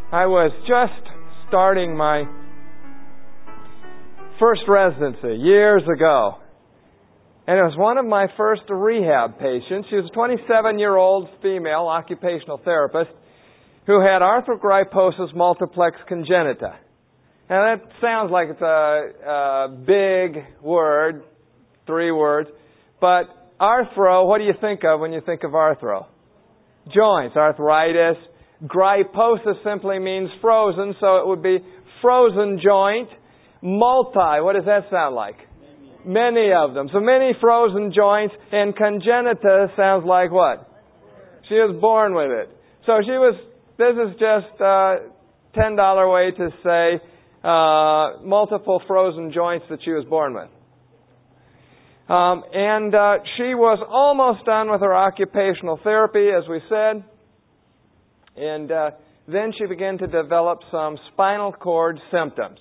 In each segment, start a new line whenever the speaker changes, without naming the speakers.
I was just starting my first residency years ago. And it was one of my first rehab patients. She was a 27-year-old female occupational therapist who had arthrogryposis multiplex congenita. Now that sounds like it's a big word, 3 words, but arthro, what do you think of when you think of arthro? Joints, arthritis. Gryposis simply means frozen, so it would be frozen joint. Multi, what does that sound like? Many of them. So many frozen joints, and congenita sounds like what? She was born with it. So this is just a $10 way to say multiple frozen joints that she was born with. And she was almost done with her occupational therapy, as we said. And then she began to develop some spinal cord symptoms.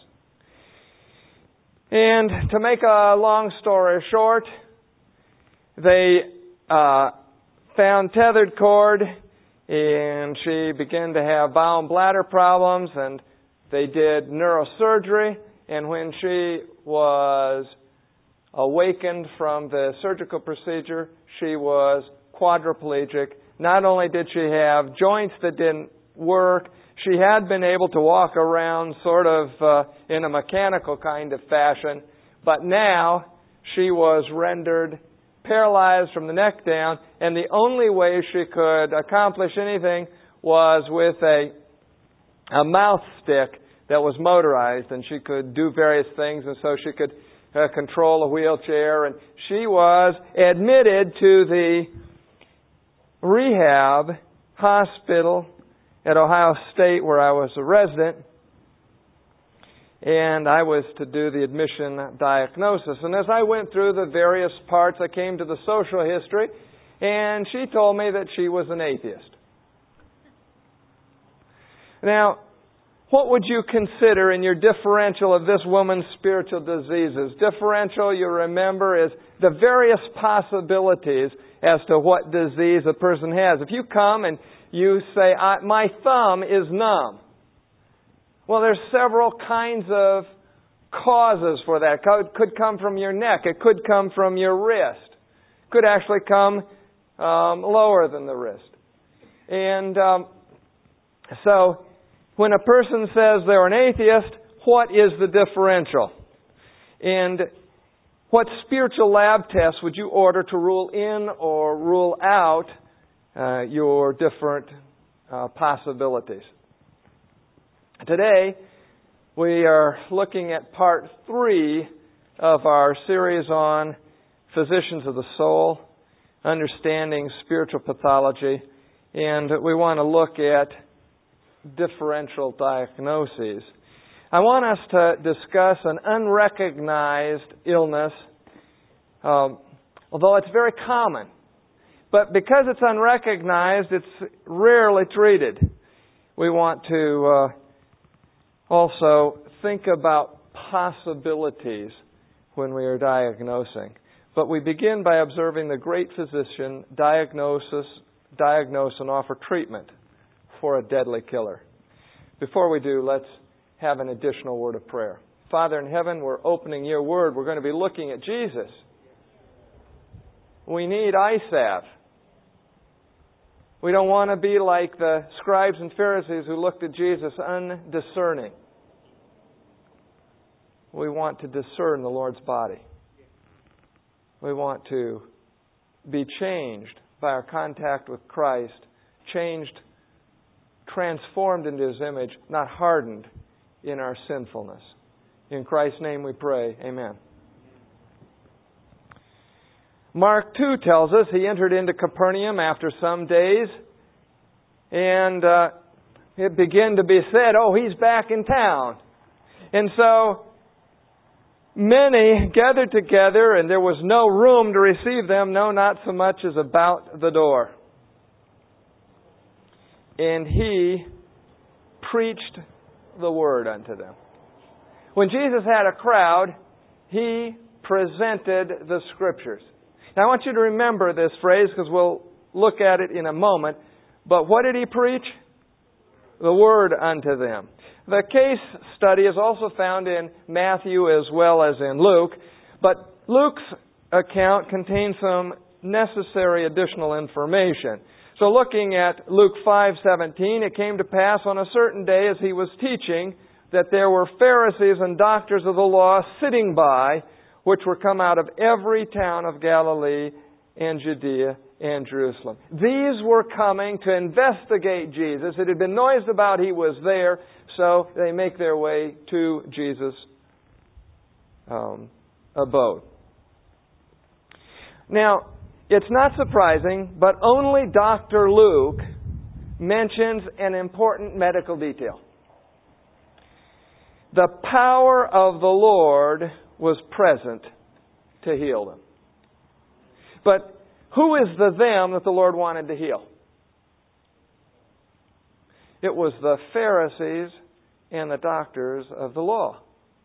And to make a long story short, they found tethered cord, and she began to have bowel and bladder problems, and they did neurosurgery. And when she was awakened from the surgical procedure, she was quadriplegic. Not only did she have joints that didn't work, she had been able to walk around sort of in a mechanical kind of fashion, but now she was rendered paralyzed from the neck down, and the only way she could accomplish anything was with a mouth stick that was motorized, and she could do various things, and so she could control a wheelchair. And she was admitted to the rehab hospital at Ohio State, where I was a resident, and I was to do the admission diagnosis. And as I went through the various parts, I came to the social history, and she told me that she was an atheist. Now, what would you consider in your differential of this woman's spiritual diseases? Differential, you remember, is the various possibilities as to what disease a person has. If you come and you say, my thumb is numb. Well, there's several kinds of causes for that. It could come from your neck. It could come from your wrist. It could actually come lower than the wrist. And so when a person says they're an atheist, what is the differential? And what spiritual lab tests would you order to rule in or rule out your different possibilities? Today, we are looking at part 3 of our series on physicians of the soul, understanding spiritual pathology, and we want to look at differential diagnoses. I want us to discuss an unrecognized illness, although it's very common. But because it's unrecognized, it's rarely treated. We want to also think about possibilities when we are diagnosing. But we begin by observing the great physician diagnose and offer treatment for a deadly killer. Before we do, let's have an additional word of prayer. Father in heaven, we're opening your word. We're going to be looking at Jesus. We need eye salve. We don't want to be like the scribes and Pharisees who looked at Jesus undiscerning. We want to discern the Lord's body. We want to be changed by our contact with Christ, changed, transformed into His image, not hardened in our sinfulness. In Christ's name we pray. Amen. Mark 2 tells us He entered into Capernaum after some days, and it began to be said, He's back in town. And so many gathered together, and there was no room to receive them, no, not so much as about the door. And He preached the word unto them. When Jesus had a crowd, He presented the Scriptures. Now, I want you to remember this phrase because we'll look at it in a moment. But what did He preach? the word unto them. The case study is also found in Matthew as well as in Luke, but Luke's account contains some necessary additional information. So looking at Luke 5:17, it came to pass on a certain day as he was teaching that there were Pharisees and doctors of the law sitting by, which were come out of every town of Galilee and Judea and Jerusalem. These were coming to investigate Jesus. It had been noised about he was there, so they make their way to Jesus' abode. Now, it's not surprising, but only Dr. Luke mentions an important medical detail. The power of the Lord was present to heal them. But who is the them that the Lord wanted to heal? It was the Pharisees and the doctors of the law.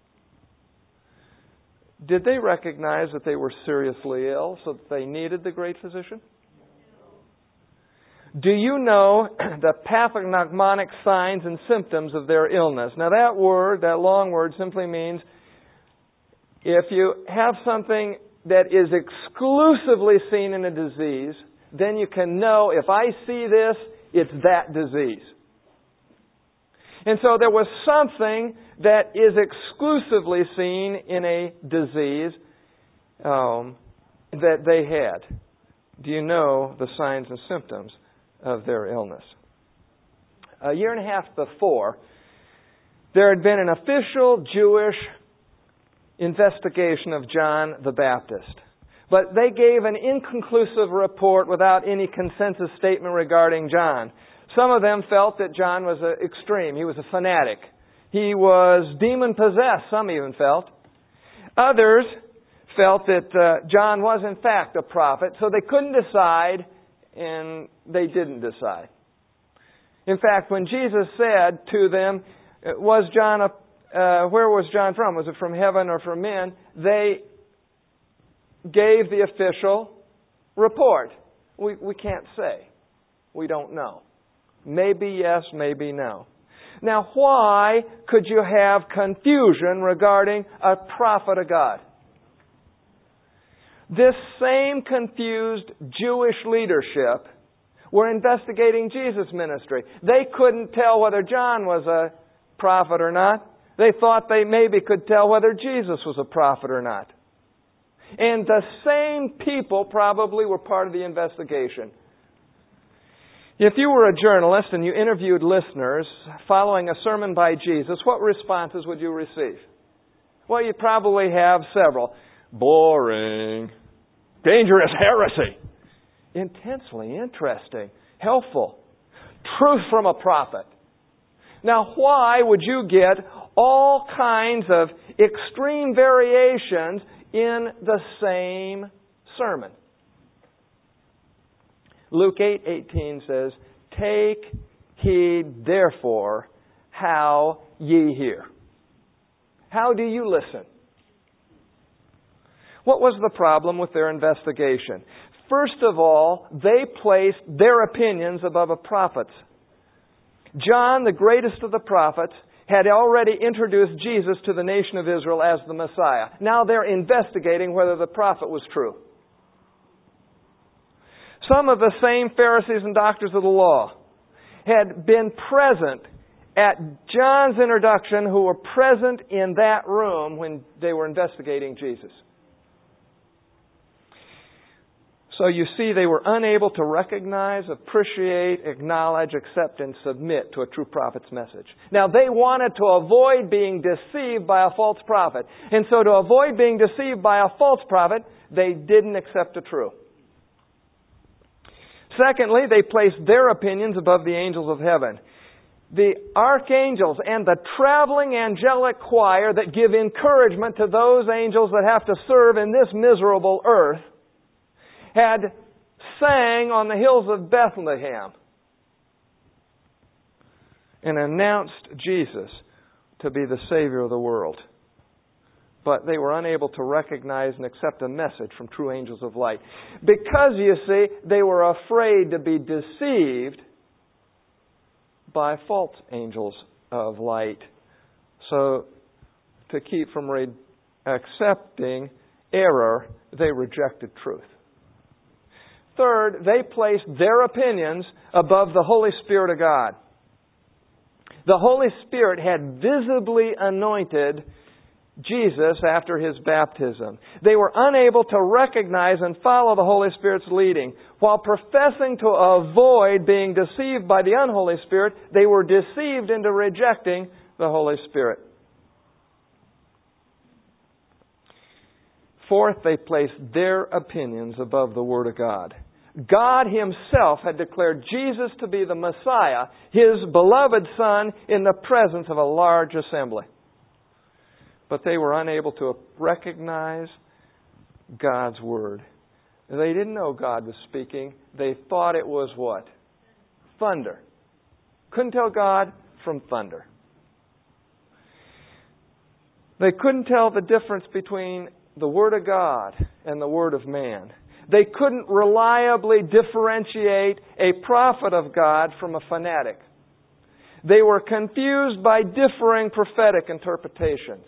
Did they recognize that they were seriously ill so that they needed the great physician? Do you know the pathognomonic signs and symptoms of their illness? Now that word, that long word, simply means if you have something that is exclusively seen in a disease, then you can know if I see this, it's that disease. And so there was something that is exclusively seen in a disease that they had. Do you know the signs and symptoms of their illness? A year and a half before, there had been an official Jewish investigation of John the Baptist. But they gave an inconclusive report without any consensus statement regarding John. Some of them felt that John was extreme. He was a fanatic. He was demon-possessed, some even felt. Others felt that John was in fact a prophet, so they couldn't decide, and they didn't decide. In fact, when Jesus said to them, where was John from? Was it from heaven or from men? They gave the official report. We can't say. We don't know. Maybe yes, maybe no. Now, why could you have confusion regarding a prophet of God? This same confused Jewish leadership were investigating Jesus' ministry. They couldn't tell whether John was a prophet or not. They thought they maybe could tell whether Jesus was a prophet or not. And the same people probably were part of the investigation. If you were a journalist and you interviewed listeners following a sermon by Jesus, what responses would you receive? Well, you'd probably have several. Boring. Dangerous heresy. Intensely interesting. Helpful. Truth from a prophet. Now, why would you get all kinds of extreme variations in the same sermon? Luke 8:18 says, "Take heed, therefore, how ye hear." How do you listen? What was the problem with their investigation? First of all, they placed their opinions above a prophet's. John, the greatest of the prophets, had already introduced Jesus to the nation of Israel as the Messiah. Now they're investigating whether the prophet was true. Some of the same Pharisees and doctors of the law had been present at John's introduction, who were present in that room when they were investigating Jesus. So you see, they were unable to recognize, appreciate, acknowledge, accept, and submit to a true prophet's message. Now, they wanted to avoid being deceived by a false prophet. And so to avoid being deceived by a false prophet, they didn't accept the true. Secondly, they placed their opinions above the angels of heaven. The archangels and the traveling angelic choir that give encouragement to those angels that have to serve in this miserable earth had sang on the hills of Bethlehem and announced Jesus to be the Savior of the world. But they were unable to recognize and accept a message from true angels of light. Because, you see, they were afraid to be deceived by false angels of light. So, to keep from accepting error, they rejected truth. Third, they placed their opinions above the Holy Spirit of God. The Holy Spirit had visibly anointed Jesus after His baptism. They were unable to recognize and follow the Holy Spirit's leading. While professing to avoid being deceived by the unholy Spirit, they were deceived into rejecting the Holy Spirit. Fourth, they placed their opinions above the Word of God. God Himself had declared Jesus to be the Messiah, His beloved Son, in the presence of a large assembly. But they were unable to recognize God's Word. They didn't know God was speaking. They thought it was what? Thunder. Couldn't tell God from thunder. They couldn't tell the difference between the Word of God and the Word of man. They couldn't reliably differentiate a prophet of God from a fanatic. They were confused by differing prophetic interpretations.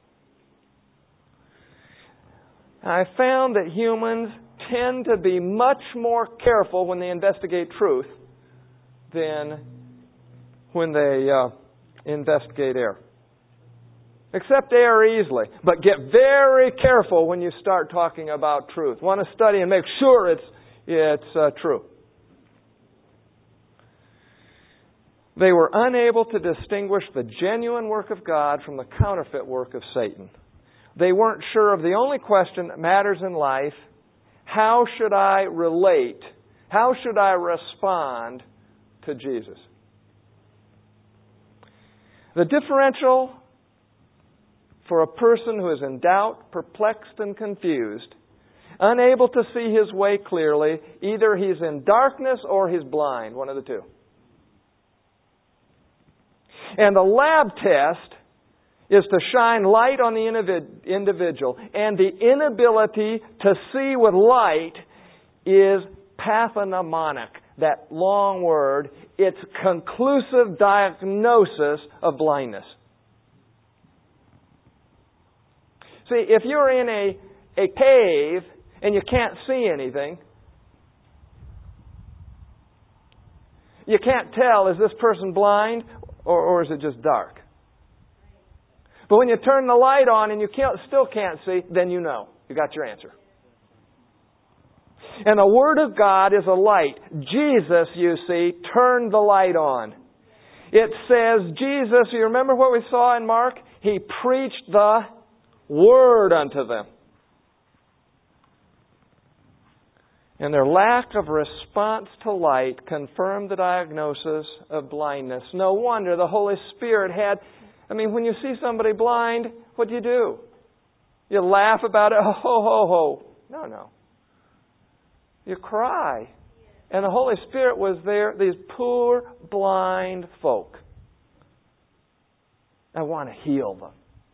I found that humans tend to be much more careful when they investigate truth than when they investigate error. Accept error easily, but get very careful when you start talking about truth. Want to study and make sure it's true. They were unable to distinguish the genuine work of God from the counterfeit work of Satan. They weren't sure of the only question that matters in life: how should I relate? How should I respond to Jesus? The differential for a person who is in doubt, perplexed, and confused, unable to see his way clearly, either he's in darkness or he's blind, one of the two. And the lab test is to shine light on the individual. And the inability to see with light is pathognomonic. That long word, it's conclusive diagnosis of blindness. See, if you're in a cave and you can't see anything, you can't tell, is this person blind or is it just dark? But when you turn the light on and you still can't see, then you know. You got your answer. And the Word of God is a light. Jesus, you see, turned the light on. It says, Jesus, you remember what we saw in Mark? He preached the Word unto them. And their lack of response to light confirmed the diagnosis of blindness. No wonder the Holy Spirit had... when you see somebody blind, what do? You laugh about it, ho, ho, ho. No. You cry. And the Holy Spirit was there, these poor, blind folk. I want to heal them.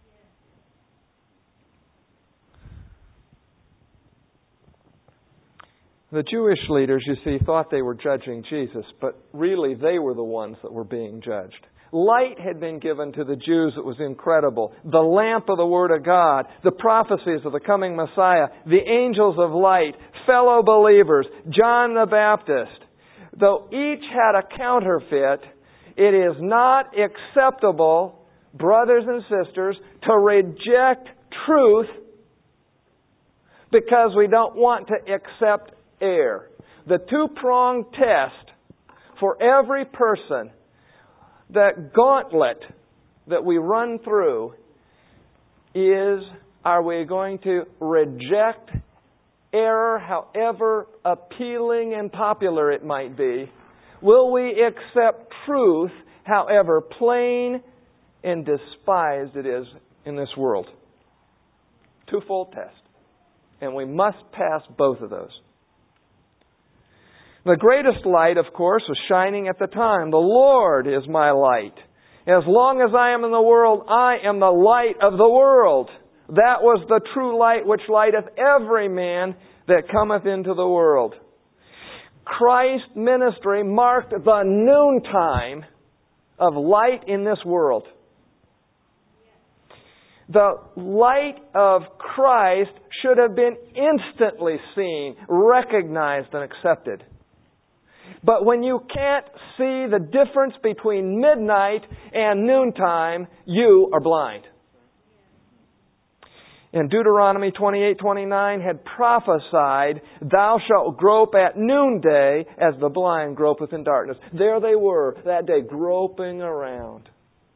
The Jewish leaders, you see, thought they were judging Jesus, but really they were the ones that were being judged. Light had been given to the Jews that was incredible. The lamp of the Word of God, the prophecies of the coming Messiah, the angels of light, fellow believers, John the Baptist. Though each had a counterfeit, it is not acceptable, brothers and sisters, to reject truth because we don't want to accept error. The two-pronged test for every person, that gauntlet that we run through, is, are we going to reject error, however appealing and popular it might be? Will we accept truth, however plain and despised it is in this world? Twofold test. And we must pass both of those. The greatest light, of course, was shining at the time. The Lord is my light. As long as I am in the world, I am the light of the world. That was the true light which lighteth every man that cometh into the world. Christ's ministry marked the noontime of light in this world. The light of Christ should have been instantly seen, recognized, and accepted. But when you can't see the difference between midnight and noontime, you are blind. And Deuteronomy 28:29 had prophesied, "Thou shalt grope at noonday as the blind gropeth in darkness." There they were that day, groping around.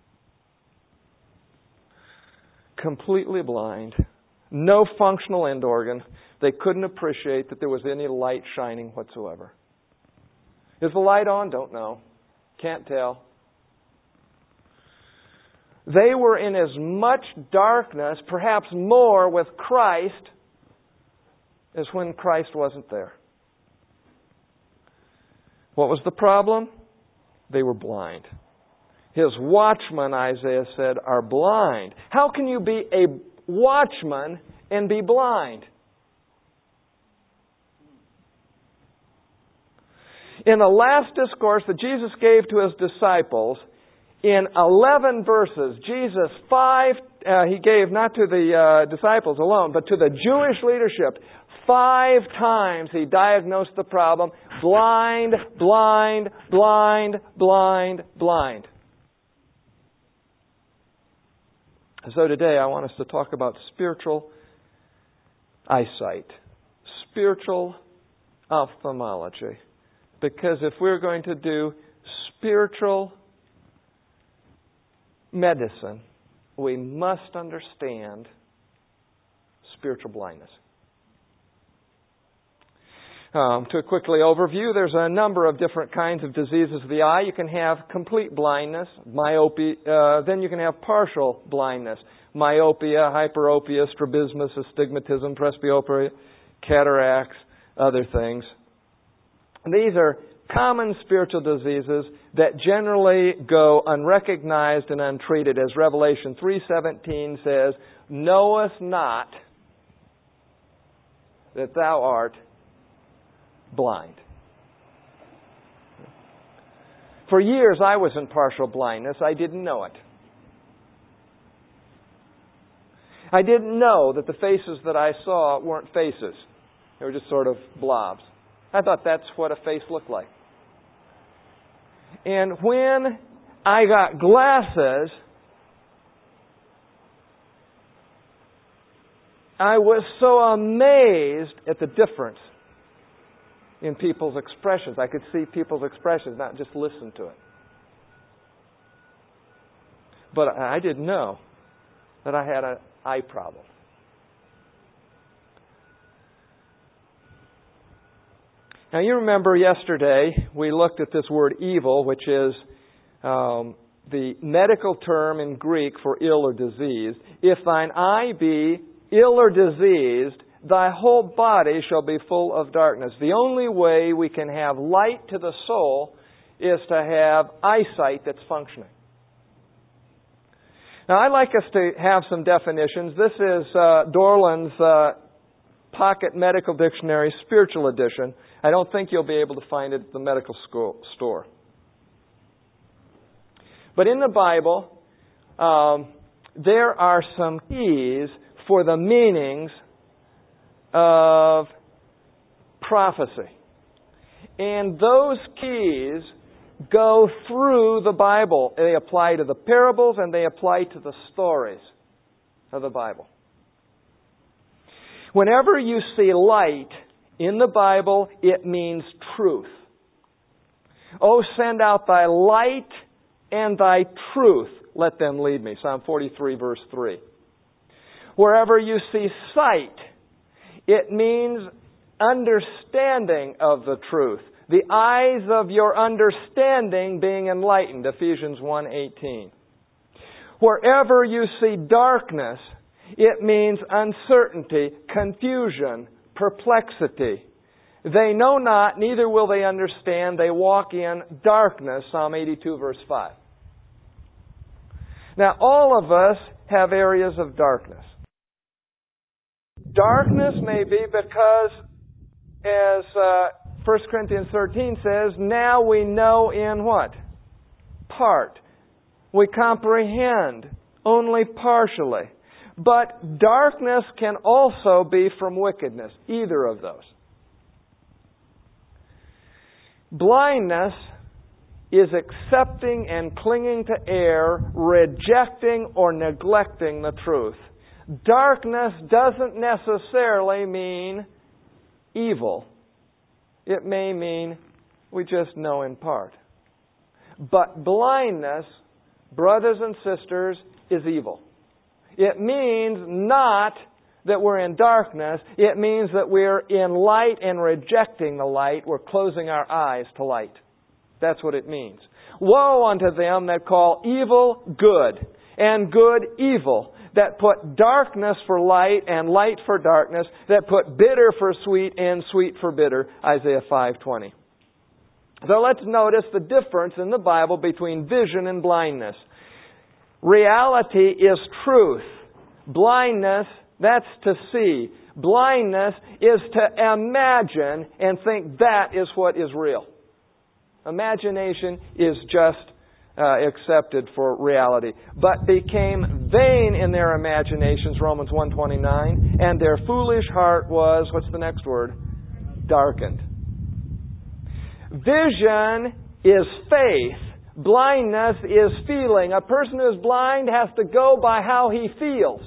Completely blind. No functional end organ. They couldn't appreciate that there was any light shining whatsoever. Is the light on? Don't know. Can't tell. They were in as much darkness, perhaps more, with Christ as when Christ wasn't there. What was the problem? They were blind. His watchmen, Isaiah said, are blind. How can you be a watchman and be blind? In the last discourse that Jesus gave to His disciples, in 11 verses, Jesus He gave not to the disciples alone, but to the Jewish leadership. 5 times He diagnosed the problem: blind, blind, blind, blind, blind. So today I want us to talk about spiritual eyesight, spiritual ophthalmology. Because if we're going to do spiritual medicine, we must understand spiritual blindness. To quickly overview, there's a number of different kinds of diseases of the eye. You can have complete blindness, myopia. Then you can have partial blindness, myopia, hyperopia, strabismus, astigmatism, presbyopia, cataracts, other things. These are common spiritual diseases that generally go unrecognized and untreated. As Revelation 3:17 says, "Knowest not that thou art blind." For years I was in partial blindness. I didn't know it. I didn't know that the faces that I saw weren't faces. They were just sort of blobs. I thought that's what a face looked like. And when I got glasses, I was so amazed at the difference in people's expressions. I could see people's expressions, not just listen to it. But I didn't know that I had an eye problem. Now you remember yesterday we looked at this word evil, which is the medical term in Greek for ill or diseased. If thine eye be ill or diseased, thy whole body shall be full of darkness. The only way we can have light to the soul is to have eyesight that's functioning. Now I'd like us to have some definitions. This is Dorland's Pocket Medical Dictionary Spiritual Edition. I don't think you'll be able to find it at the medical store. But in the Bible, there are some keys for the meanings of prophecy. And those keys go through the Bible. They apply to the parables and they apply to the stories of the Bible. Whenever you see light in the Bible, it means truth. Oh, send out thy light and thy truth. Let them lead me. Psalm 43, verse 3. Wherever you see sight, it means understanding of the truth. The eyes of your understanding being enlightened. Ephesians 1:18. Wherever you see darkness, it means uncertainty, confusion, perplexity. They know not, neither will they understand. They walk in darkness. Psalm 82, verse 5. Now, all of us have areas of darkness. Darkness may be because, as 1 Corinthians 13 says, now we know in what? Part. We comprehend only partially. But darkness can also be from wickedness, either of those. Blindness is accepting and clinging to error, rejecting or neglecting the truth. Darkness doesn't necessarily mean evil. It may mean we just know in part. But blindness, brothers and sisters, is evil. It means not that we're in darkness. It means that we're in light and rejecting the light. We're closing our eyes to light. That's what it means. Woe unto them that call evil good, and good evil, that put darkness for light and light for darkness, that put bitter for sweet and sweet for bitter. Isaiah 5:20. So let's notice the difference in the Bible between vision and blindness. Reality is truth. Blindness, that's to see. Blindness is to imagine and think that is what is real. Imagination is just accepted for reality. But became vain in their imaginations, Romans 1:29, and their foolish heart was, what's the next word? Darkened. Vision is faith. Blindness is feeling. A person who is blind has to go by how he feels.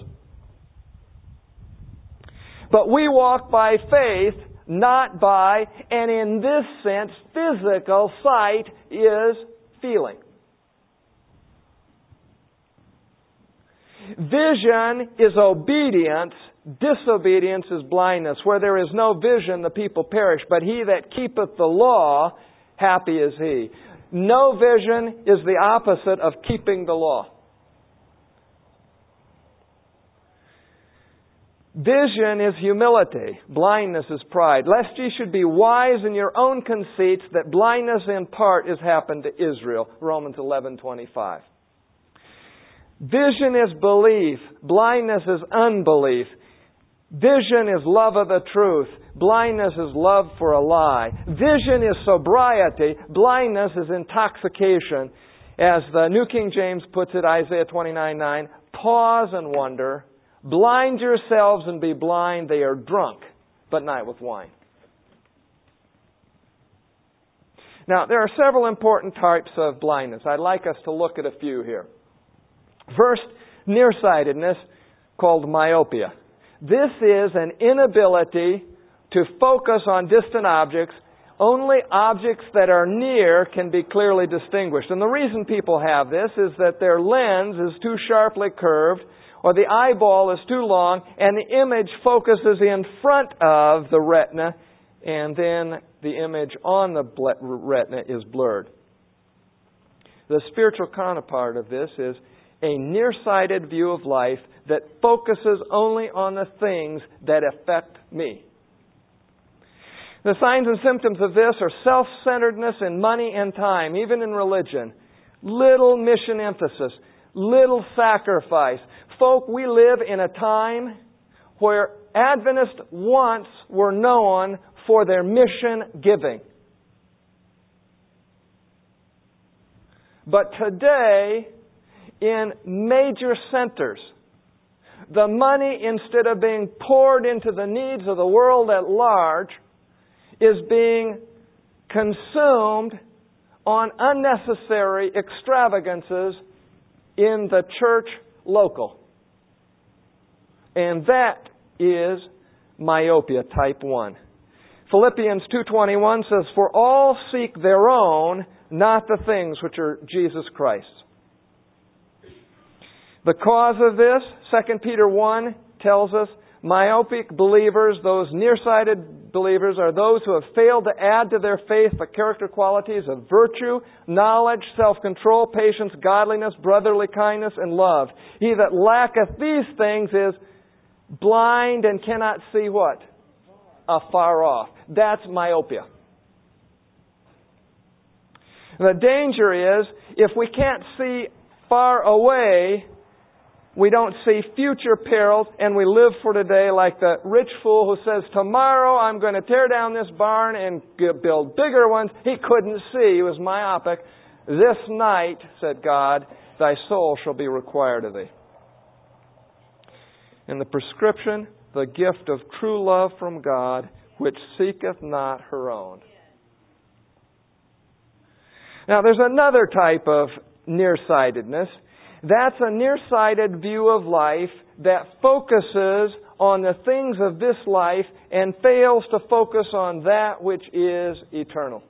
But we walk by faith, not by, and in this sense, physical sight is feeling. Vision is obedience. Disobedience is blindness. Where there is no vision, the people perish. But he that keepeth the law, happy is he. No vision is the opposite of keeping the law. Vision is humility. Blindness is pride. Lest ye should be wise in your own conceits, that blindness in part is happened to Israel. Romans 11:25. Vision is belief. Blindness is unbelief. Vision is love of the truth. Blindness is love for a lie. Vision is sobriety. Blindness is intoxication. As the New King James puts it, Isaiah 29:9, pause and wonder. Blind yourselves and be blind. They are drunk, but not with wine. Now, there are several important types of blindness. I'd like us to look at a few here. First, nearsightedness, called myopia. This is an inability to focus on distant objects. Only objects that are near can be clearly distinguished. And the reason people have this is that their lens is too sharply curved, or the eyeball is too long, and the image focuses in front of the retina, and then the image on the retina is blurred. The spiritual counterpart of this is a nearsighted view of life that focuses only on the things that affect me. The signs and symptoms of this are self-centeredness in money and time, even in religion. Little mission emphasis, little sacrifice. Folk, we live in a time where Adventists once were known for their mission giving. But today, in major centers, the money, instead of being poured into the needs of the world at large, is being consumed on unnecessary extravagances in the church local. And that is myopia type 1. Philippians 2:21 says, for all seek their own, not the things which are Jesus Christ's. The cause of this, 2 Peter 1 tells us, myopic believers, those nearsighted believers, are those who have failed to add to their faith the character qualities of virtue, knowledge, self-control, patience, godliness, brotherly kindness, and love. He that lacketh these things is blind and cannot see what? Afar off. That's myopia. The danger is, if we can't see far away, we don't see future perils, and we live for today like the rich fool who says, tomorrow I'm going to tear down this barn and build bigger ones. He couldn't see. He was myopic. This night, said God, thy soul shall be required of thee. And the prescription, the gift of true love from God, which seeketh not her own. Now, there's another type of nearsightedness. That's a nearsighted view of life that focuses on the things of this life and fails to focus on that which is eternal.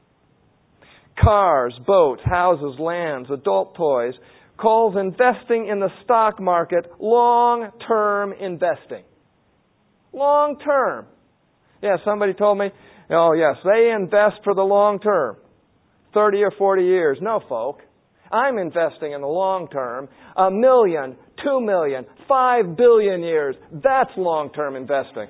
Cars, boats, houses, lands, adult toys, calls investing in the stock market long-term investing. Long-term. Yeah, somebody told me, oh yes, they invest for the long term. 30 or 40 years. No, folk. I'm investing in the long term. 1 million, 2 million, 5 billion years. That's long-term investing.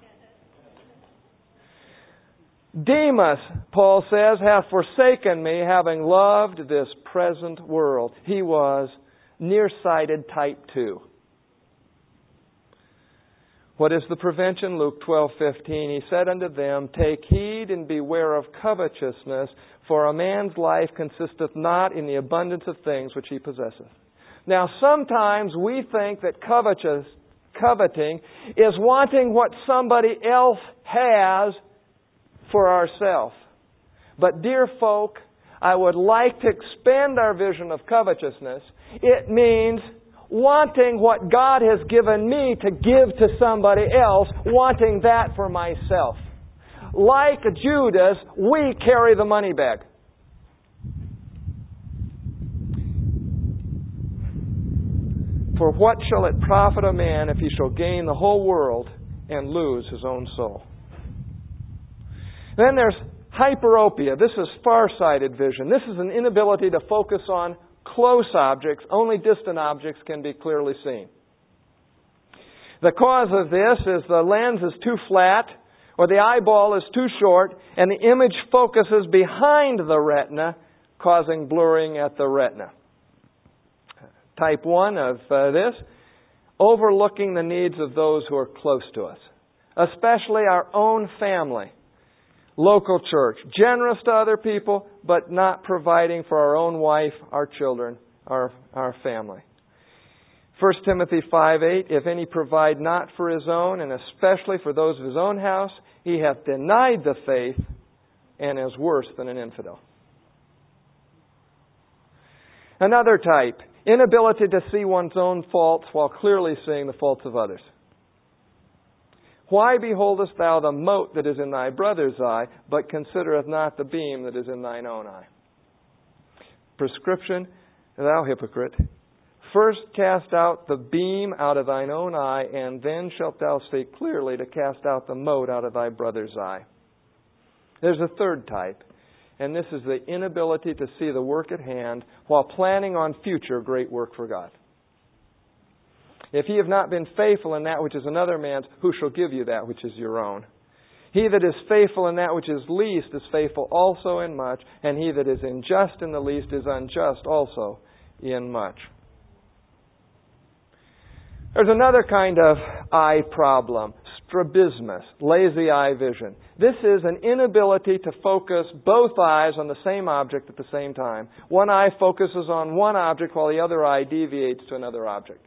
Demas, Paul says, hath forsaken me, having loved this present world. He was nearsighted type 2. What is the prevention? Luke 12:15. He said unto them, take heed and beware of covetousness, for a man's life consisteth not in the abundance of things which he possesseth. Now, sometimes we think that coveting is wanting what somebody else has for ourselves. But dear folk, I would like to expand our vision of covetousness. It means wanting what God has given me to give to somebody else, wanting that for myself. Like Judas, we carry the money bag. For what shall it profit a man if he shall gain the whole world and lose his own soul? Then there's hyperopia. This is far-sighted vision. This is an inability to focus on close objects. Only distant objects can be clearly seen. The cause of this is the lens is too flat, or the eyeball is too short, and the image focuses behind the retina, causing blurring at the retina. Type 1 of this, overlooking the needs of those who are close to us, especially our own family. Local church, generous to other people, but not providing for our own wife, our children, our family. 1 Timothy 5:8, if any provide not for his own, and especially for those of his own house, he hath denied the faith and is worse than an infidel. Another type, inability to see one's own faults while clearly seeing the faults of others. Why beholdest thou the mote that is in thy brother's eye, but considereth not the beam that is in thine own eye? Prescription, thou hypocrite, first cast out the beam out of thine own eye, and then shalt thou see clearly to cast out the mote out of thy brother's eye. There's a third type, and this is the inability to see the work at hand while planning on future great work for God. If ye have not been faithful in that which is another man's, who shall give you that which is your own? He that is faithful in that which is least is faithful also in much, and he that is unjust in the least is unjust also in much. There's another kind of eye problem, strabismus, lazy eye vision. This is an inability to focus both eyes on the same object at the same time. One eye focuses on one object while the other eye deviates to another object.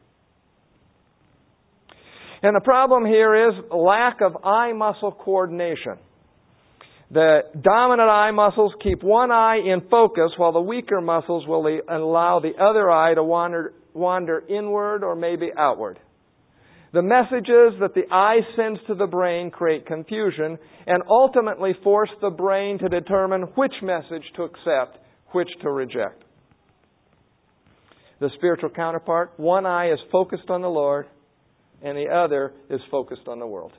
And the problem here is lack of eye muscle coordination. The dominant eye muscles keep one eye in focus while the weaker muscles will allow the other eye to wander inward or maybe outward. The messages that the eye sends to the brain create confusion and ultimately force the brain to determine which message to accept, which to reject. The spiritual counterpart, one eye is focused on the Lord, and the other is focused on the world.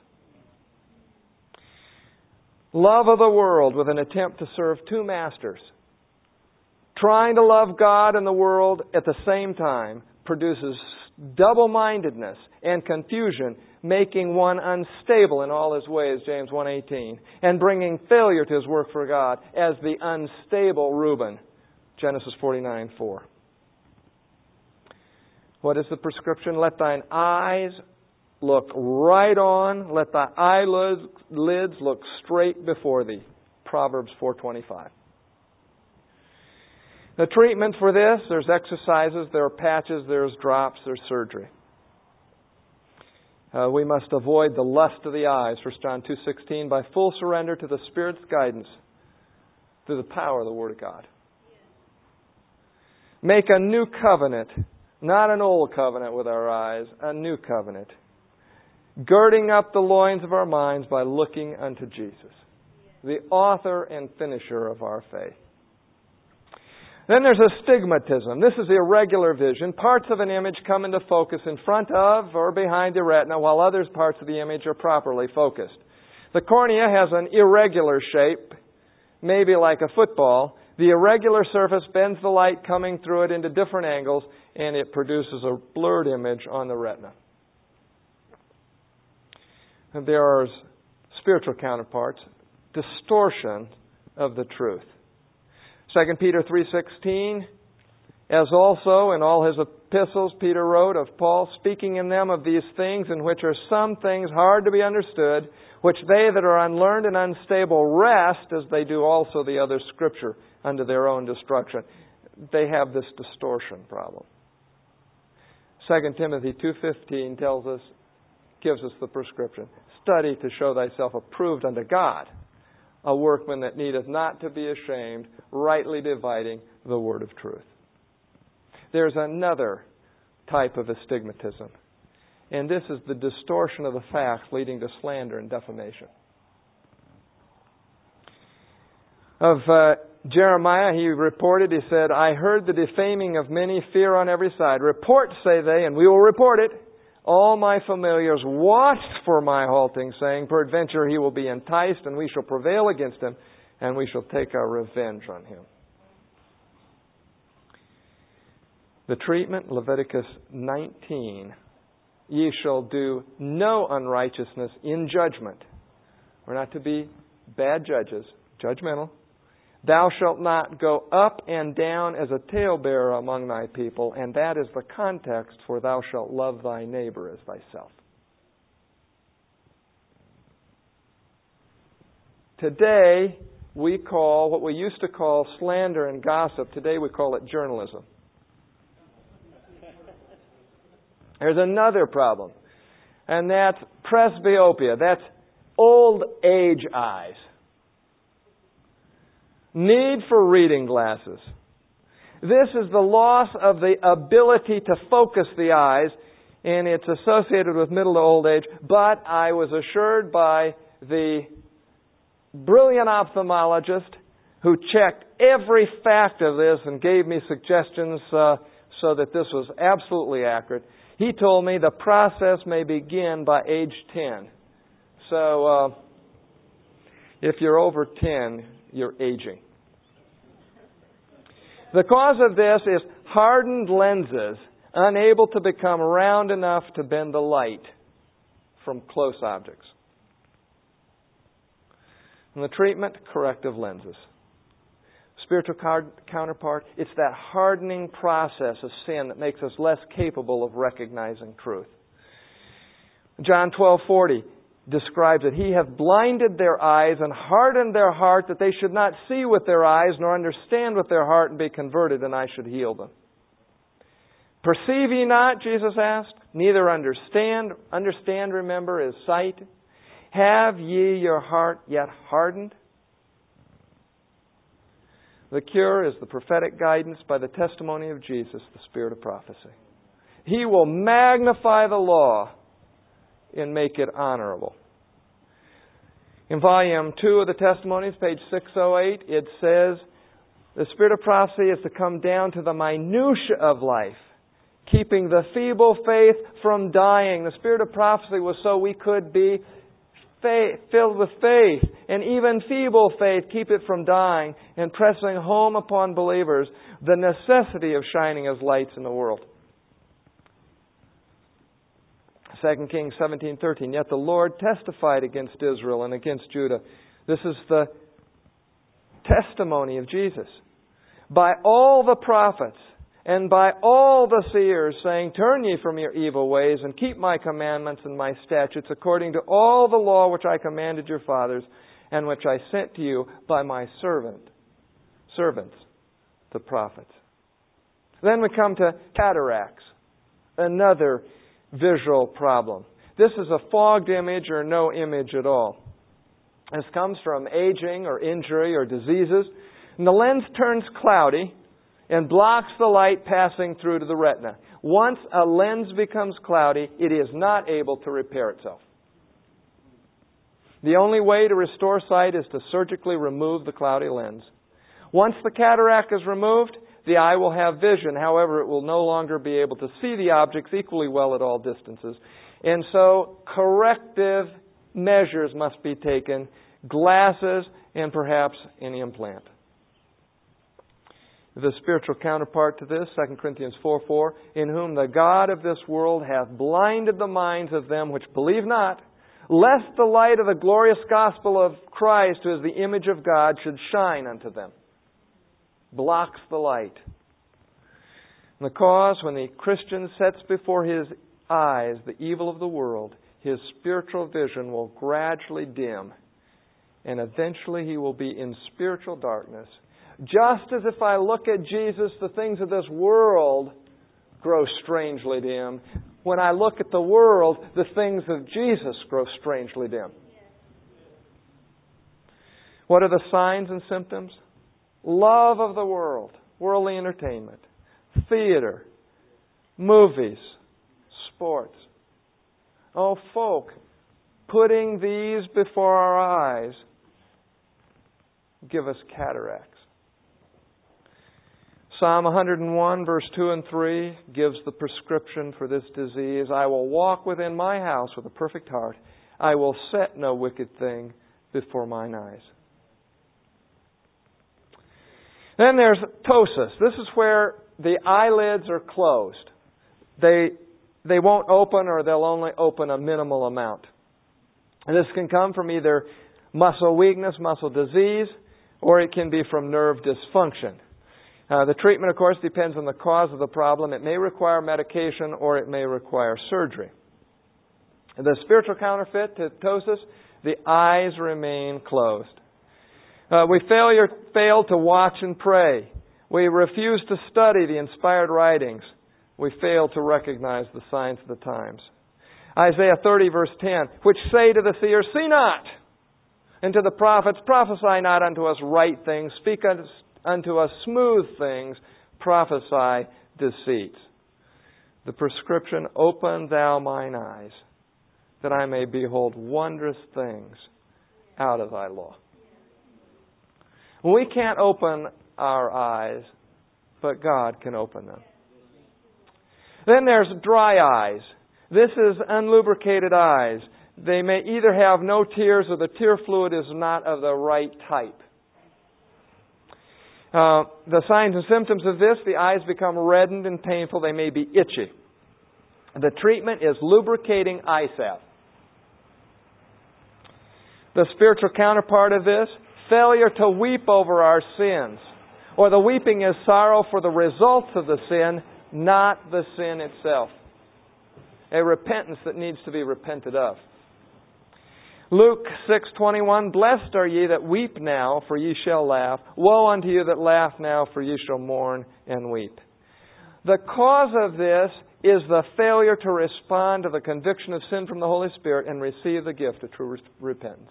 Love of the world with an attempt to serve two masters. Trying to love God and the world at the same time produces double-mindedness and confusion, making one unstable in all his ways, James 1:18, and bringing failure to his work for God as the unstable Reuben, Genesis 49:4. What is the prescription? Let thine eyes look right on. Let thy eyelids look straight before thee. Proverbs 4:25. The treatment for this, there's exercises, there are patches, there's drops, there's surgery. We must avoid the lust of the eyes, 1 John 2:16, by full surrender to the Spirit's guidance through the power of the Word of God. Make a new covenant, not an old covenant with our eyes, a new covenant. Girding up the loins of our minds by looking unto Jesus, the author and finisher of our faith. Then there's astigmatism. This is irregular vision. Parts of an image come into focus in front of or behind the retina, while other parts of the image are properly focused. The cornea has an irregular shape, maybe like a football. The irregular surface bends the light coming through it into different angles, and it produces a blurred image on the retina. And there are spiritual counterparts, distortion of the truth. 2 Peter 3:16, as also in all his epistles Peter wrote of Paul, speaking in them of these things, in which are some things hard to be understood, which they that are unlearned and unstable wrest, as they do also the other Scripture, unto their own destruction. They have this distortion problem. 2 Timothy 2:15 gives us the prescription. Study to show thyself approved unto God, a workman that needeth not to be ashamed, rightly dividing the word of truth. There's another type of astigmatism, and this is the distortion of the facts leading to slander and defamation. Of Jeremiah, he said, I heard the defaming of many, fear on every side. Report, say they, and we will report it. All my familiars watched for my halting, saying, peradventure he will be enticed, and we shall prevail against him, and we shall take our revenge on him. The treatment, Leviticus 19, ye shall do no unrighteousness in judgment. We're not to be bad judges, judgmental. Thou shalt not go up and down as a talebearer among thy people, and that is the context for thou shalt love thy neighbor as thyself. Today, we call what we used to call slander and gossip, today we call it journalism. There's another problem, and that's presbyopia. That's old age eyes. Need for reading glasses. This is the loss of the ability to focus the eyes, and it's associated with middle to old age. But I was assured by the brilliant ophthalmologist who checked every fact of this and gave me suggestions so that this was absolutely accurate. He told me the process may begin by age 10. So if you're over 10, you're aging. The cause of this is hardened lenses, unable to become round enough to bend the light from close objects. And the treatment, corrective lenses. Spiritual counterpart, it's that hardening process of sin that makes us less capable of recognizing truth. John 12:40 describes it. He hath blinded their eyes and hardened their heart, that they should not see with their eyes nor understand with their heart and be converted, and I should heal them. Perceive ye not, Jesus asked, neither understand. Understand, remember, is sight. Have ye your heart yet hardened? The cure is the prophetic guidance by the testimony of Jesus, the spirit of prophecy. He will magnify the law and make it honorable. In volume 2 of the Testimonies, page 608, it says, the spirit of prophecy is to come down to the minutiae of life, keeping the feeble faith from dying. The spirit of prophecy was so we could be filled with faith, and even feeble faith, keep it from dying, and pressing home upon believers the necessity of shining as lights in the world. 2 Kings 17:13. Yet the Lord testified against Israel and against Judah. This is the testimony of Jesus. By all the prophets and by all the seers, saying, turn ye from your evil ways and keep my commandments and my statutes according to all the law which I commanded your fathers and which I sent to you by my servants, the prophets. Then we come to cataracts, another visual problem. This is a fogged image or no image at all. This comes from aging or injury or diseases. And the lens turns cloudy and blocks the light passing through to the retina. Once a lens becomes cloudy, it is not able to repair itself. The only way to restore sight is to surgically remove the cloudy lens. Once the cataract is removed, the eye will have vision. However, it will no longer be able to see the objects equally well at all distances. And so, corrective measures must be taken, glasses and perhaps an implant. The spiritual counterpart to this, 2 Corinthians 4:4, in whom the God of this world hath blinded the minds of them which believe not, lest the light of the glorious gospel of Christ, who is the image of God, should shine unto them. Blocks the light. And the cause, when the Christian sets before his eyes the evil of the world, his spiritual vision will gradually dim, and eventually he will be in spiritual darkness. Just as if I look at Jesus, the things of this world grow strangely dim. When I look at the world, the things of Jesus grow strangely dim. What are the signs and symptoms? Love of the world, worldly entertainment, theater, movies, sports. Oh, folk, putting these before our eyes give us cataracts. Psalm 101, verse 2 and 3 gives the prescription for this disease. I will walk within my house with a perfect heart. I will set no wicked thing before mine eyes. Then there's ptosis. This is where the eyelids are closed. They won't open, or they'll only open a minimal amount. And this can come from either muscle weakness, muscle disease, or it can be from nerve dysfunction. The treatment, of course, depends on the cause of the problem. It may require medication or it may require surgery. The spiritual counterfeit to ptosis, the eyes remain closed. We fail to watch and pray. We refuse to study the inspired writings. We fail to recognize the signs of the times. Isaiah 30, verse 10, which say to the seers, see not, and to the prophets, prophesy not unto us right things, speak unto us smooth things, prophesy deceits. The prescription, open thou mine eyes, that I may behold wondrous things out of thy law. We can't open our eyes, but God can open them. Then there's dry eyes. This is unlubricated eyes. They may either have no tears or the tear fluid is not of the right type. The signs and symptoms of this, the eyes become reddened and painful. They may be itchy. The treatment is lubricating eye salve. The spiritual counterpart of this, failure to weep over our sins. Or the weeping is sorrow for the results of the sin, not the sin itself. A repentance that needs to be repented of. Luke 6:21, blessed are ye that weep now, for ye shall laugh. Woe unto you that laugh now, for ye shall mourn and weep. The cause of this is the failure to respond to the conviction of sin from the Holy Spirit and receive the gift of true repentance.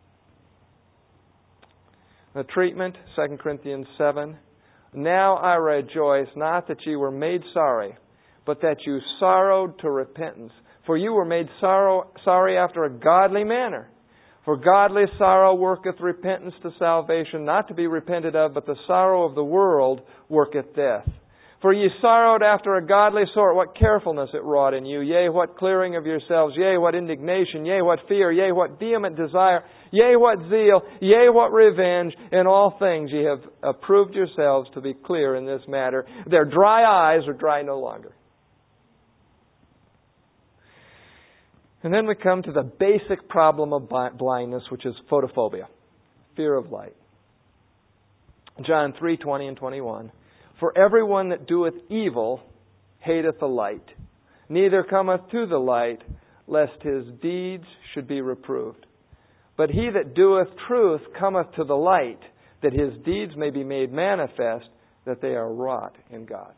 The treatment, 2 Corinthians 7, now I rejoice not that ye were made sorry, but that you sorrowed to repentance. For you were made sorry after a godly manner. For godly sorrow worketh repentance to salvation, not to be repented of, but the sorrow of the world worketh death. For ye sorrowed after a godly sort, what carefulness it wrought in you, yea, what clearing of yourselves, yea, what indignation, yea, what fear, yea, what vehement desire, yea, what zeal, yea, what revenge. In all things ye have approved yourselves to be clear in this matter. Their dry eyes are dry no longer. And then we come to the basic problem of blindness, which is photophobia, fear of light. John 3:20 and 21. For everyone that doeth evil hateth the light, neither cometh to the light, lest his deeds should be reproved. But he that doeth truth cometh to the light, that his deeds may be made manifest, that they are wrought in God.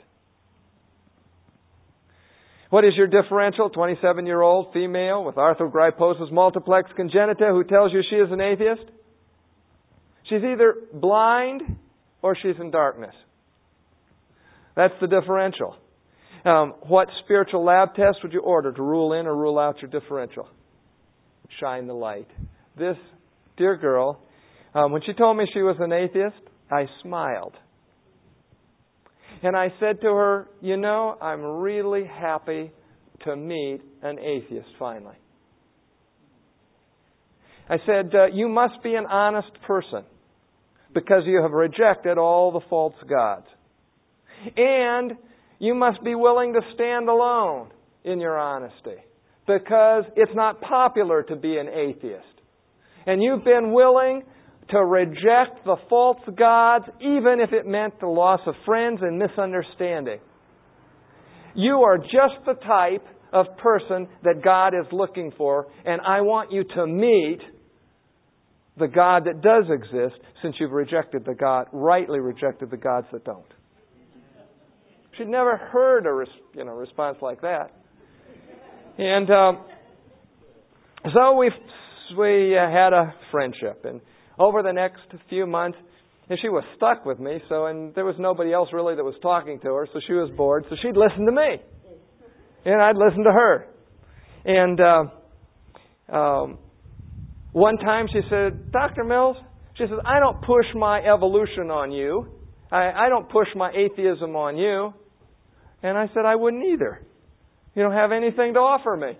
What is your differential? 27-year-old female with arthrogryposis multiplex congenita who tells you she is an atheist? She's either blind or she's in darkness. That's the differential. What spiritual lab test would you order to rule in or rule out your differential? Shine the light. This dear girl, when she told me she was an atheist, I smiled. And I said to her, you know, I'm really happy to meet an atheist finally. I said, you must be an honest person because you have rejected all the false gods. And you must be willing to stand alone in your honesty because it's not popular to be an atheist. And you've been willing to reject the false gods, even if it meant the loss of friends and misunderstanding. You are just the type of person that God is looking for, and I want you to meet the God that does exist, since you've rightly rejected the gods that don't. She'd never heard a response like that. And so we had a friendship, and over the next few months, and she was stuck with me, and there was nobody else really that was talking to her, so she was bored, so she'd listen to me. And I'd listen to her. And one time she said, Dr. Mills, she says, I don't push my evolution on you. I don't push my atheism on you. And I said, I wouldn't either. You don't have anything to offer me.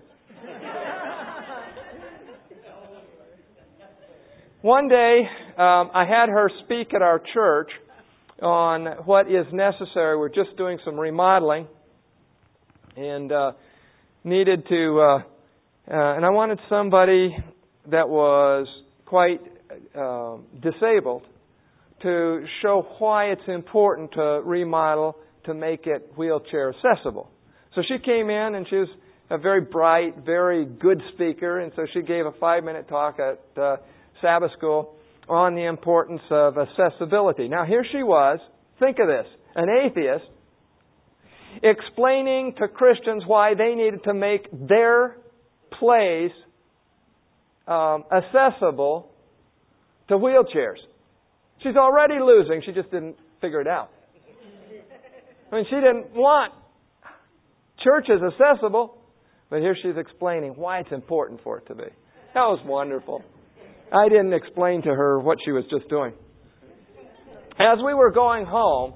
One day, I had her speak at our church on what is necessary. We're just doing some remodeling and needed to, and I wanted somebody that was quite disabled to show why it's important to remodel to make it wheelchair accessible. So she came in and she was a very bright, very good speaker, and so she gave a 5-minute talk at Sabbath school on the importance of accessibility. Now here she was, think of this, an atheist, explaining to Christians why they needed to make their place accessible to wheelchairs. She's already losing, she just didn't figure it out. I mean, she didn't want churches accessible, but here she's explaining why it's important for it to be. That was wonderful. I didn't explain to her what she was just doing. As we were going home,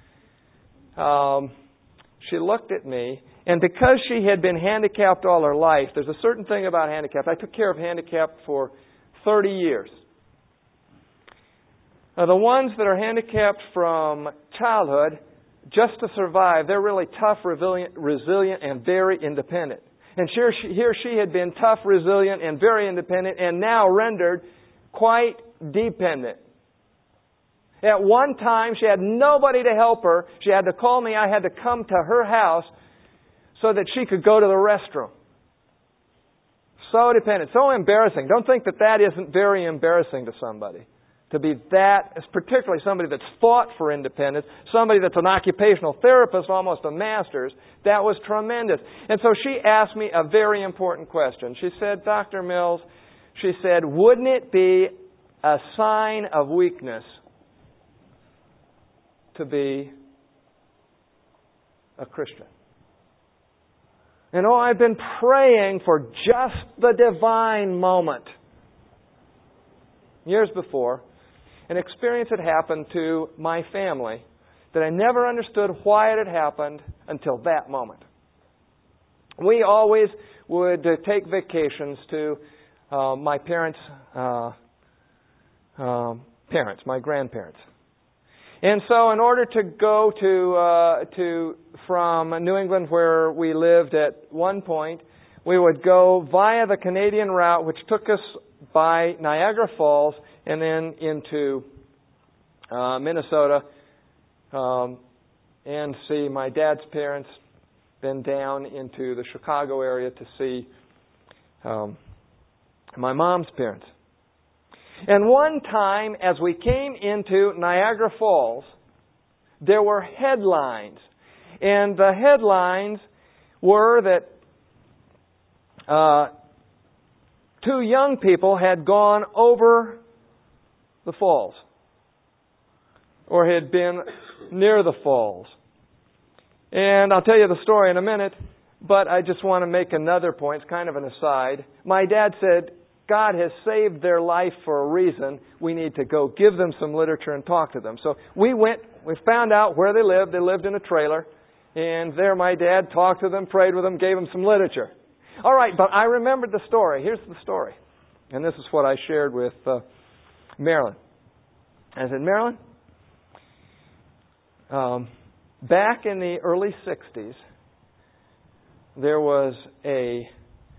she looked at me, and because she had been handicapped all her life, there's a certain thing about handicapped. I took care of handicapped for 30 years. Now, the ones that are handicapped from childhood, just to survive, they're really tough, resilient, and very independent. And here she had been tough, resilient, and very independent, and now rendered quite dependent. At one time, she had nobody to help her. She had to call me. I had to come to her house so that she could go to the restroom. So dependent. So embarrassing. Don't think that that isn't very embarrassing to somebody. To be that, particularly somebody that's fought for independence, somebody that's an occupational therapist, almost a master's, that was tremendous. And so she asked me a very important question. She said, Dr. Mills, she said, wouldn't it be a sign of weakness to be a Christian? And I've been praying for just the divine moment. Years before, an experience had happened to my family that I never understood why it had happened until that moment. We always would take vacations to my parents' parents, my grandparents. And so in order to go from New England, where we lived at one point, we would go via the Canadian route, which took us by Niagara Falls and then into Minnesota and see my dad's parents, then down into the Chicago area to see my mom's parents. And one time, as we came into Niagara Falls, there were headlines. And the headlines were that two young people had gone over the falls or had been near the falls. And I'll tell you the story in a minute, but I just want to make another point. It's kind of an aside. My dad said, God has saved their life for a reason. We need to go give them some literature and talk to them. So we went, we found out where they lived. They lived in a trailer. And there my dad talked to them, prayed with them, gave them some literature. All right, but I remembered the story. Here's the story. And this is what I shared with Marilyn. I said, Marilyn, back in the early 60s, there was a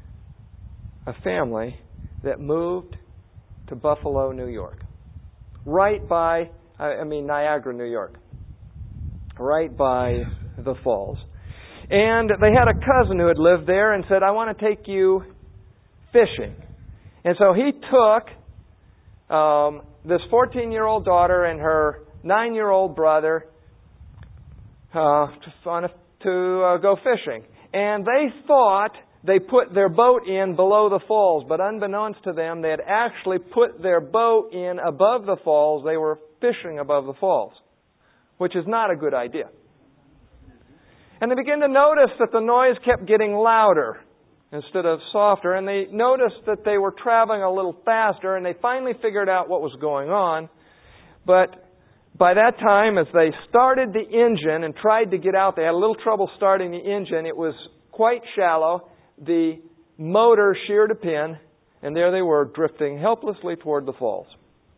family that moved to Buffalo, New York. Right by, Niagara, New York. Right by the falls. And they had a cousin who had lived there and said, I want to take you fishing. And so he took this 14-year-old daughter and her 9-year-old brother to go fishing. And they thought they put their boat in below the falls, but unbeknownst to them, they had actually put their boat in above the falls. They were fishing above the falls, which is not a good idea. And they began to notice that the noise kept getting louder instead of softer, and they noticed that they were traveling a little faster, and they finally figured out what was going on. But by that time, as they started the engine and tried to get out, they had a little trouble starting the engine. It was quite shallow. The motor sheared a pin, and there they were, drifting helplessly toward the falls.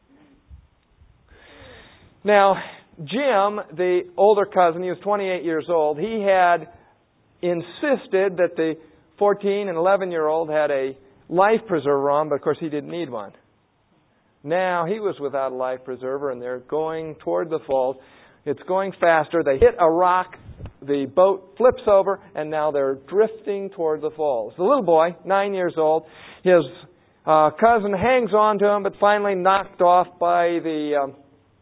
Now, Jim, the older cousin, he was 28 years old, he had insisted that the 14 and 11-year-old had a life preserver on, but of course he didn't need one. Now he was without a life preserver, and they're going toward the falls. It's going faster. They hit a rock. The boat flips over, and now they're drifting toward the falls. The little boy, 9 years old, his cousin hangs on to him, but finally knocked off by the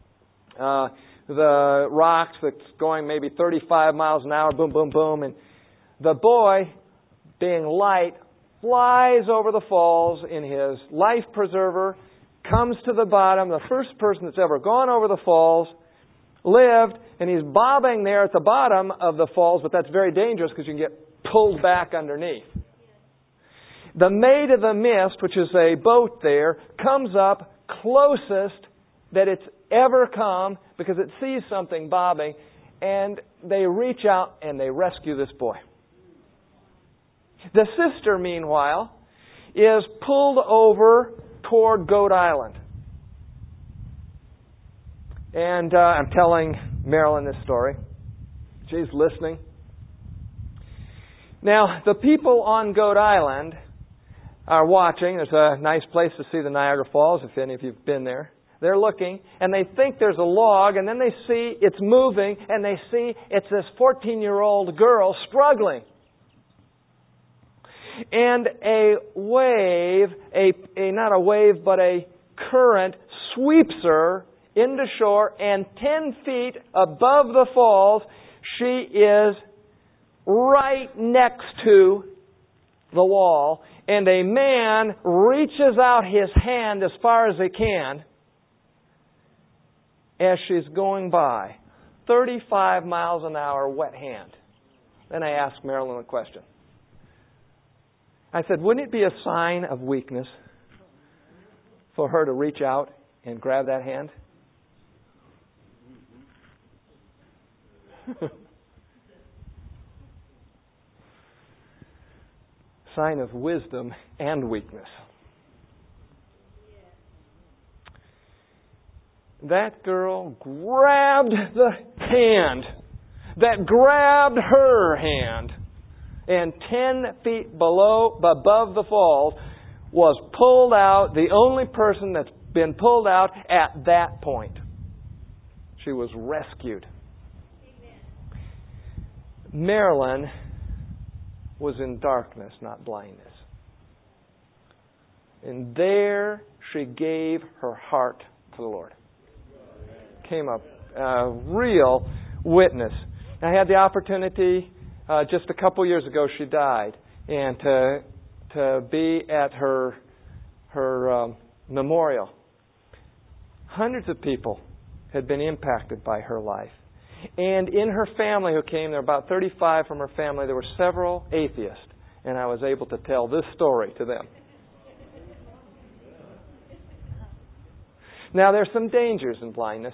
rocks that's going maybe 35 miles an hour, boom, boom, boom. And the boy, being light, flies over the falls in his life preserver, comes to the bottom. The first person that's ever gone over the falls lived, and he's bobbing there at the bottom of the falls, but that's very dangerous because you can get pulled back underneath. The Maid of the Mist, which is a boat there, comes up closest that it's ever come because it sees something bobbing, and they reach out and they rescue this boy. The sister, meanwhile, is pulled over toward Goat Island. And I'm telling Marilyn this story. She's listening. Now, the people on Goat Island are watching. There's a nice place to see the Niagara Falls, if any of you have been there. They're looking, and they think there's a log, and then they see it's moving, and they see it's this 14-year-old girl struggling. And a wave, not a wave, but a current sweeps her into shore, and 10 feet above the falls, she is right next to the wall, and a man reaches out his hand as far as he can as she's going by. 35 miles an hour, wet hand. Then I asked Marilyn a question. I said, wouldn't it be a sign of weakness for her to reach out and grab that hand? Sign of wisdom and weakness. That girl grabbed the hand that grabbed her hand, and 10 feet above the falls was pulled out, the only person that's been pulled out at that point. She was rescued. Marilyn was in darkness, not blindness. And there she gave her heart to the Lord. Came up a real witness. I had the opportunity just a couple years ago. She died, and to be at her memorial. Hundreds of people had been impacted by her life. And in her family who came, there were about 35 from her family, there were several atheists. And I was able to tell this story to them. Now, there's some dangers in blindness.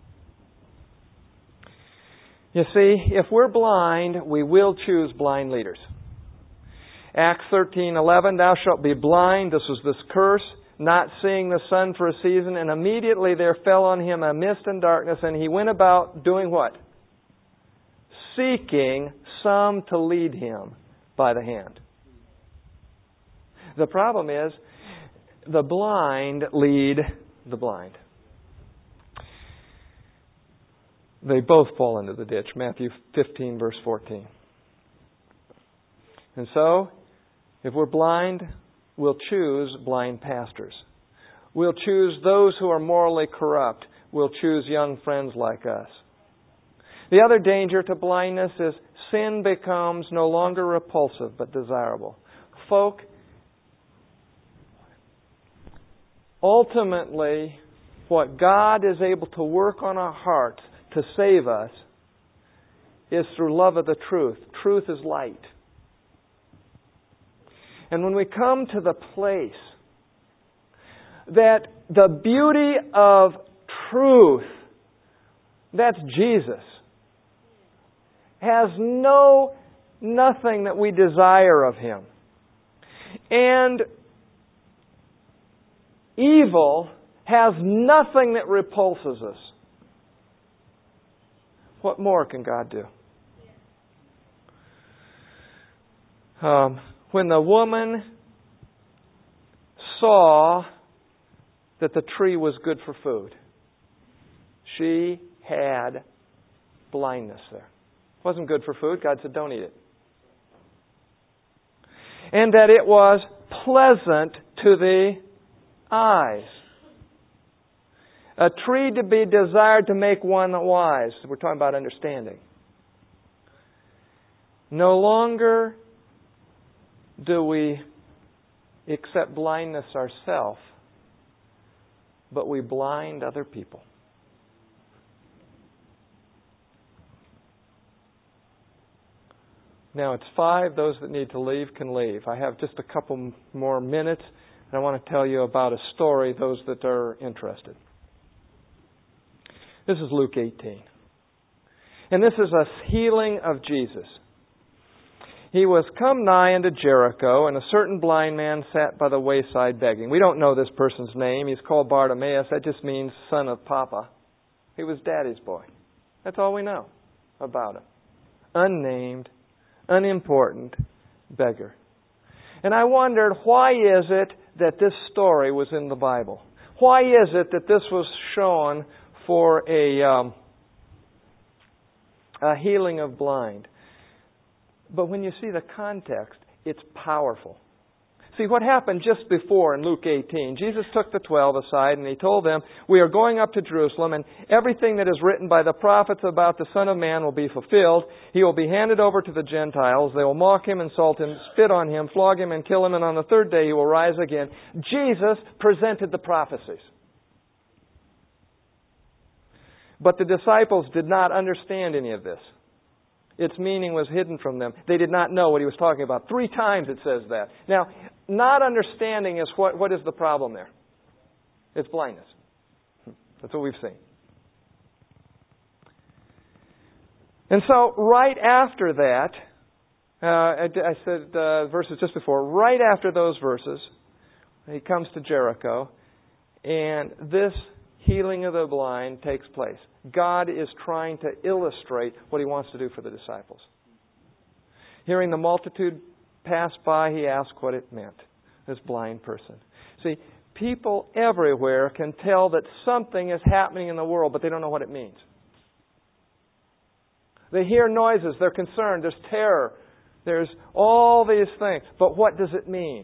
You see, if we're blind, we will choose blind leaders. Acts 13:11, thou shalt be blind, this was this curse, not seeing the sun for a season, and immediately there fell on him a mist and darkness, and he went about doing what? Seeking some to lead him by the hand. The problem is, the blind lead the blind. They both fall into the ditch. Matthew 15, verse 14. And so, if we're blind, we'll choose blind pastors. We'll choose those who are morally corrupt. We'll choose young friends like us. The other danger to blindness is sin becomes no longer repulsive but desirable. Folk, ultimately, what God is able to work on our hearts to save us is through love of the truth. Truth is light. And when we come to the place that the beauty of truth, that's Jesus, has nothing that we desire of Him. And evil has nothing that repulses us. What more can God do? When the woman saw that the tree was good for food, she had blindness there. It wasn't good for food. God said, don't eat it. And that it was pleasant to the eyes. A tree to be desired to make one wise. We're talking about understanding. No longer do we accept blindness ourselves, but we blind other people. Now it's 5. Those that need to leave can leave. I have just a couple more minutes, and I want to tell you about a story, those that are interested. This is Luke 18. And this is a healing of Jesus. He was come nigh unto Jericho, and a certain blind man sat by the wayside begging. We don't know this person's name. He's called Bartimaeus. That just means son of Papa. He was Daddy's boy. That's all we know about him. Unnamed, unimportant beggar. And I wondered, why is it that this story was in the Bible? Why is it that this was shown for a healing of blind? But when you see the context, it's powerful. See, what happened just before in Luke 18, Jesus took the 12 aside and He told them, we are going up to Jerusalem, and everything that is written by the prophets about the Son of Man will be fulfilled. He will be handed over to the Gentiles. They will mock Him, insult Him, spit on Him, flog Him, and kill Him, and on the third day He will rise again. Jesus presented the prophecies. But the disciples did not understand any of this. Its meaning was hidden from them. They did not know what He was talking about. 3 times it says that. Now, not understanding is what is the problem there? It's blindness. That's what we've seen. And so, right after that, I said verses just before, right after those verses, He comes to Jericho, and this healing of the blind takes place. God is trying to illustrate what He wants to do for the disciples. Hearing the multitude pass by, He asked what it meant, this blind person. See, people everywhere can tell that something is happening in the world, but they don't know what it means. They hear noises, they're concerned, there's terror, there's all these things. But what does it mean?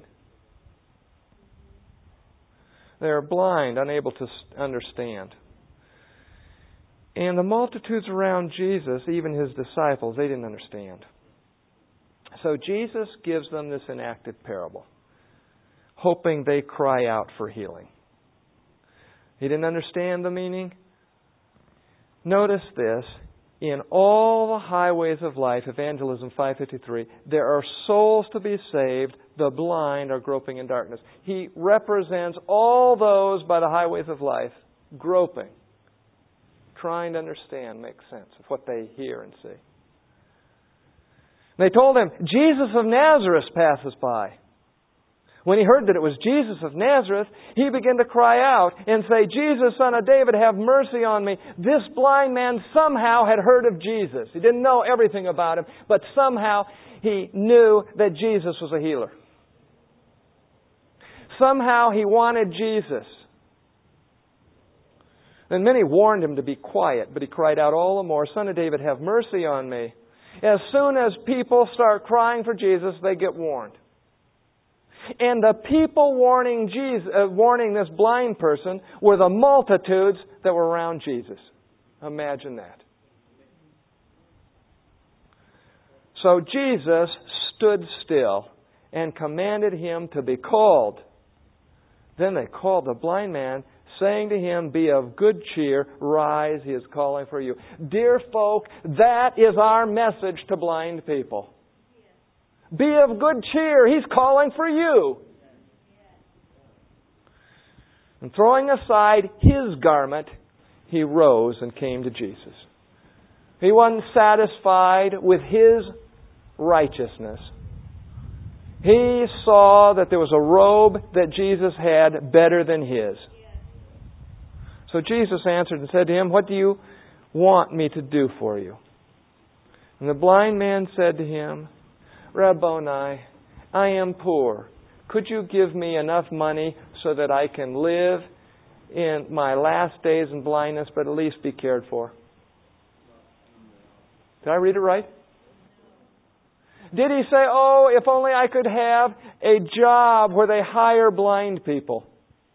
They're blind, unable to understand. And the multitudes around Jesus, even His disciples, they didn't understand. So Jesus gives them this enacted parable, hoping they cry out for healing. He didn't understand the meaning. Notice this. In all the highways of life, Evangelism 5:53, there are souls to be saved. The blind are groping in darkness. He represents all those by the highways of life, groping, trying to understand, make sense of what they hear and see. They told him, Jesus of Nazareth passes by. When he heard that it was Jesus of Nazareth, he began to cry out and say, Jesus, Son of David, have mercy on me. This blind man somehow had heard of Jesus. He didn't know everything about Him, but somehow he knew that Jesus was a healer. Somehow he wanted Jesus. And many warned him to be quiet, but he cried out all the more, Son of David, have mercy on me. As soon as people start crying for Jesus, they get warned. And the people warning this blind person were the multitudes that were around Jesus. Imagine that. So Jesus stood still and commanded him to be called. Then they called the blind man, saying to him, be of good cheer, rise, He is calling for you. Dear folk, that is our message to blind people. Be of good cheer. He's calling for you. And throwing aside his garment, he rose and came to Jesus. He wasn't satisfied with his righteousness. He saw that there was a robe that Jesus had better than his. So Jesus answered and said to him, what do you want me to do for you? And the blind man said to him, Rabboni, I am poor. Could you give me enough money so that I can live in my last days in blindness, but at least be cared for? Did I read it right? Did he say, oh, if only I could have a job where they hire blind people?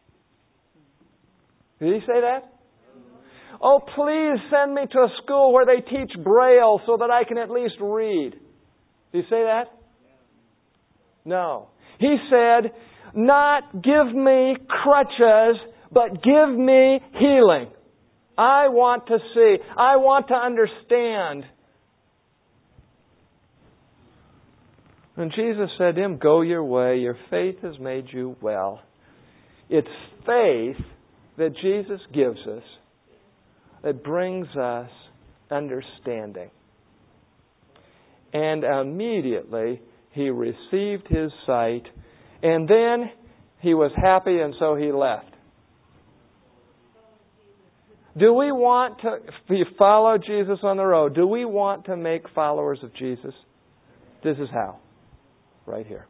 Did he say that? Oh, please send me to a school where they teach Braille so that I can at least read. Did he say that? No. He said, not give me crutches, but give me healing. I want to see. I want to understand. And Jesus said to him, go your way. Your faith has made you well. It's faith that Jesus gives us that brings us understanding. And immediately he received his sight, and then he was happy, and so he left. Do we want to follow Jesus on the road? Do we want to make followers of Jesus? This is how. Right here.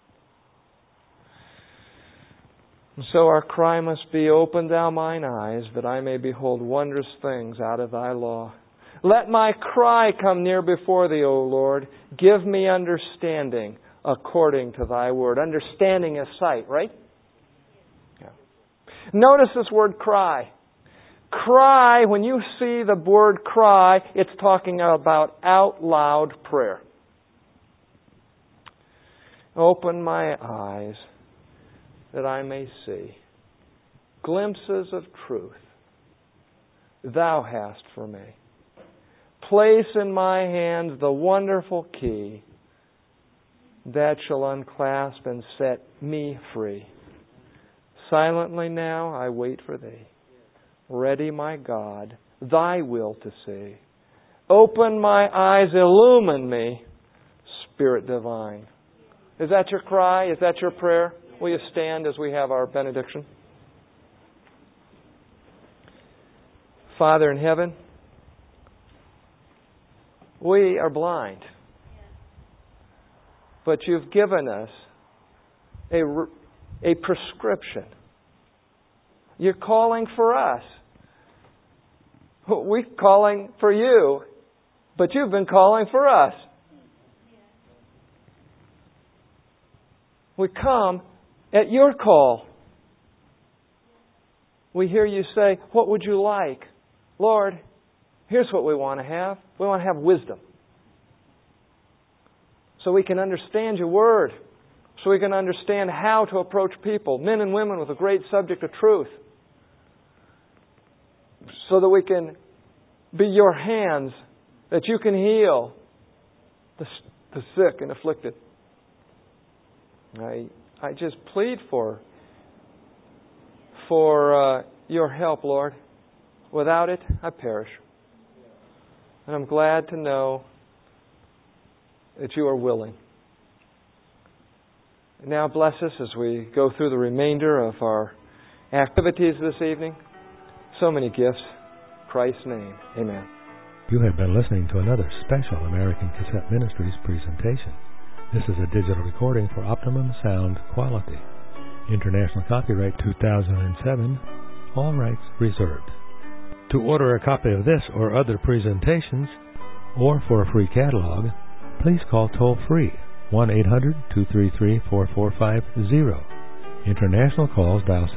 So our cry must be, open thou mine eyes, that I may behold wondrous things out of thy law. Let my cry come near before thee, O Lord. Give me understanding according to thy word. Understanding is sight, right? Yeah. Notice this word cry. Cry, when you see the word cry, it's talking about out loud prayer. Open my eyes that I may see glimpses of truth thou hast for me. Place in my hand the wonderful key that shall unclasp and set me free. Silently now I wait for thee. Ready, my God, thy will to see. Open my eyes, illumine me, Spirit divine. Is that your cry? Is that your prayer? Will you stand as we have our benediction? Father in heaven, we are blind. But you've given us a prescription. You're calling for us. We're calling for you, but you've been calling for us. We come at your call. We hear you say, what would you like? Lord, Here's what we want to have. We want to have wisdom. So we can understand your Word. So we can understand how to approach people, men and women, with a great subject of truth. So that we can be your hands, that you can heal the sick and afflicted. I just plead for your help, Lord. Without it, I perish. And I'm glad to know that you are willing. Now bless us as we go through the remainder of our activities this evening. So many gifts. In Christ's name, amen.
You have been listening to another special American Cassette Ministries presentation. This is a digital recording for optimum sound quality. International copyright 2007. All rights reserved. To order a copy of this or other presentations, or for a free catalog, please call toll-free 1-800-233-4450. International calls dial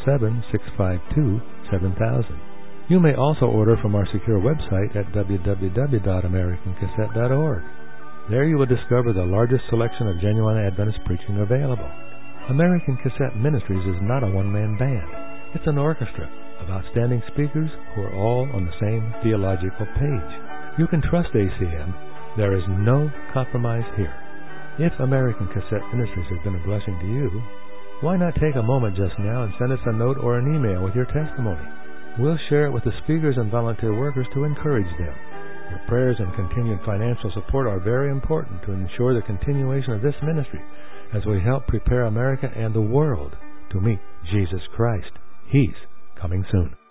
717-652-7000. You may also order from our secure website at www.americancassette.org. There you will discover the largest selection of genuine Adventist preaching available. American Cassette Ministries is not a one-man band. It's an orchestra of outstanding speakers who are all on the same theological page. You can trust ACM. There is no compromise here. If American Cassette Ministries has been a blessing to you, why not take a moment just now and send us a note or an email with your testimony? We'll share it with the speakers and volunteer workers to encourage them. Your prayers and continued financial support are very important to ensure the continuation of this ministry as we help prepare America and the world to meet Jesus Christ. He's coming soon.